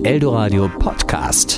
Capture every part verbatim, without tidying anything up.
Eldoradio Podcast.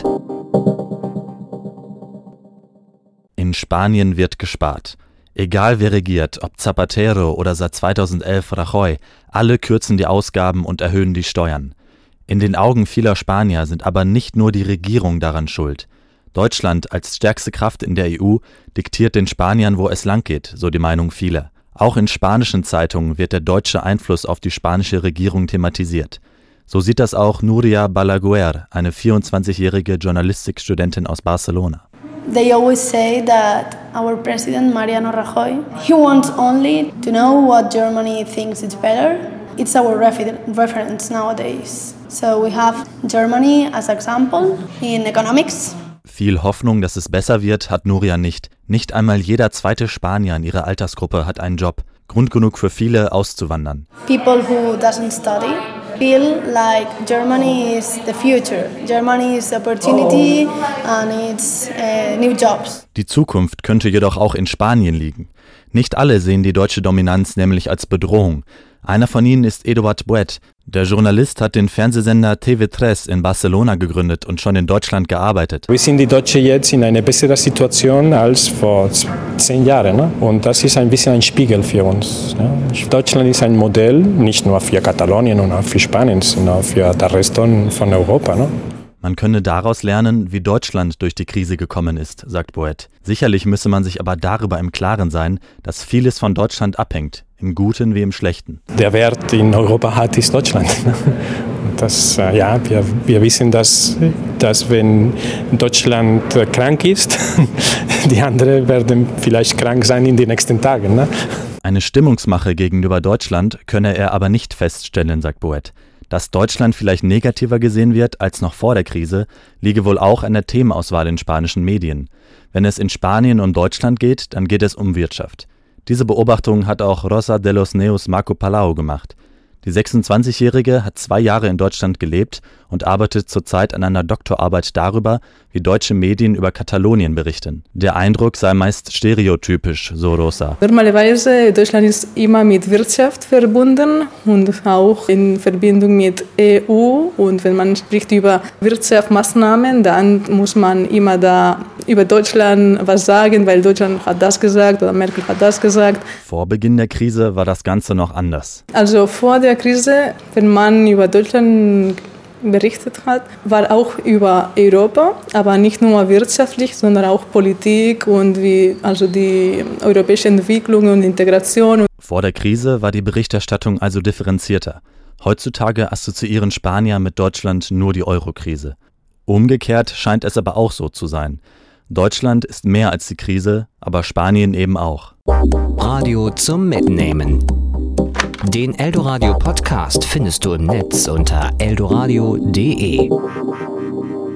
In Spanien wird gespart. Egal wer regiert, ob Zapatero oder seit zweitausendelf Rajoy, alle kürzen die Ausgaben und erhöhen die Steuern. In den Augen vieler Spanier sind aber nicht nur die Regierung daran schuld. Deutschland als stärkste Kraft in der E U diktiert den Spaniern, wo es langgeht, so die Meinung vieler. Auch in spanischen Zeitungen wird der deutsche Einfluss auf die spanische Regierung thematisiert. So sieht das auch Núria Balaguer, eine vierundzwanzigjährige Journalistikstudentin aus Barcelona. They always say that our president, Mariano Rajoy, he wants only to know what Germany thinks is better. It's our refer- reference nowadays. So we have Germany as example in economics. Viel Hoffnung, dass es besser wird, hat Núria nicht. Nicht einmal jeder zweite Spanier in ihrer Altersgruppe hat einen Job. Grund genug für viele, auszuwandern. People who doesn't study feel like Germany is the future. Germany is opportunity and it's uh, new jobs. Die Zukunft könnte jedoch auch in Spanien liegen. Nicht alle sehen die deutsche Dominanz nämlich als Bedrohung. Einer von ihnen ist Eduard Boet. Der Journalist hat den Fernsehsender T V drei in Barcelona gegründet und schon in Deutschland gearbeitet. Wir sind die Deutschen jetzt in einer besseren Situation als vor zehn Jahren. Ne? Und das ist ein bisschen ein Spiegel für uns. Ne? Deutschland ist ein Modell, nicht nur für Katalonien und auch für Spanien, sondern für den Rest von Europa. Ne? Man könne daraus lernen, wie Deutschland durch die Krise gekommen ist, sagt Boet. Sicherlich müsse man sich aber darüber im Klaren sein, dass vieles von Deutschland abhängt, im Guten wie im Schlechten. Der Wert in Europa hat ist Deutschland. Das, ja, wir, wir wissen, dass, dass wenn Deutschland krank ist, die anderen werden vielleicht krank sein in den nächsten Tagen. Ne? Eine Stimmungsmache gegenüber Deutschland könne er aber nicht feststellen, sagt Boet. Dass Deutschland vielleicht negativer gesehen wird als noch vor der Krise, liege wohl auch an der Themenauswahl in spanischen Medien. Wenn es in Spanien um Deutschland geht, dann geht es um Wirtschaft. Diese Beobachtung hat auch Rosa de los Neus Marco Palau gemacht. Die sechsundzwanzigjährige hat zwei Jahre in Deutschland gelebt und arbeitet zurzeit an einer Doktorarbeit darüber, wie deutsche Medien über Katalonien berichten. Der Eindruck sei meist stereotypisch, so Rosa. Normalerweise Deutschland ist immer mit Wirtschaft verbunden und auch in Verbindung mit E U. Und wenn man spricht über Wirtschaftsmaßnahmen, dann muss man immer da über Deutschland was sagen, weil Deutschland hat das gesagt oder Merkel hat das gesagt. Vor Beginn der Krise war das Ganze noch anders. Also vor der Krise, wenn man über Deutschland berichtet hat, war auch über Europa, aber nicht nur wirtschaftlich, sondern auch Politik und wie also die europäische Entwicklung und Integration. Vor der Krise war die Berichterstattung also differenzierter. Heutzutage assoziieren Spanier mit Deutschland nur die Euro-Krise. Umgekehrt scheint es aber auch so zu sein. Deutschland ist mehr als die Krise, aber Spanien eben auch. Radio zum Mitnehmen. Den Eldoradio Podcast findest du im Netz unter eldoradio punkt de.